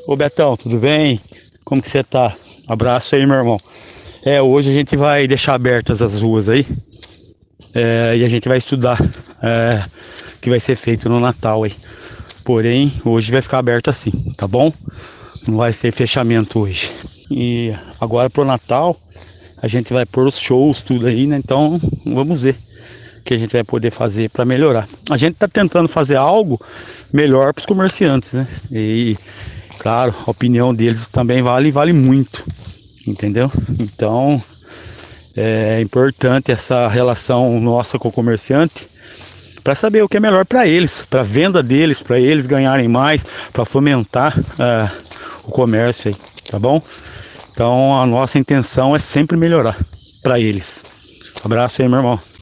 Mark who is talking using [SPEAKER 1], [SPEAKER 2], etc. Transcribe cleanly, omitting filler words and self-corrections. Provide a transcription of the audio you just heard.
[SPEAKER 1] Ô Betão, tudo bem? Como que você tá? Abraço aí, meu irmão. Hoje a gente vai deixar abertas as ruas aí, e a gente vai estudar o que vai ser feito no Natal aí. Porém, hoje vai ficar aberto assim, tá bom? Não vai ser fechamento hoje. E agora pro Natal a gente vai pôr os shows, tudo aí, né? Então vamos ver o que a gente vai poder fazer para melhorar. A gente tá tentando fazer algo melhor para os comerciantes, né? E claro, a opinião deles também vale muito, entendeu? Então é importante essa relação nossa com o comerciante para saber o que é melhor para eles, para a venda deles, para eles ganharem mais, para fomentar o comércio aí, tá bom? Então a nossa intenção é sempre melhorar para eles. Abraço aí, meu irmão.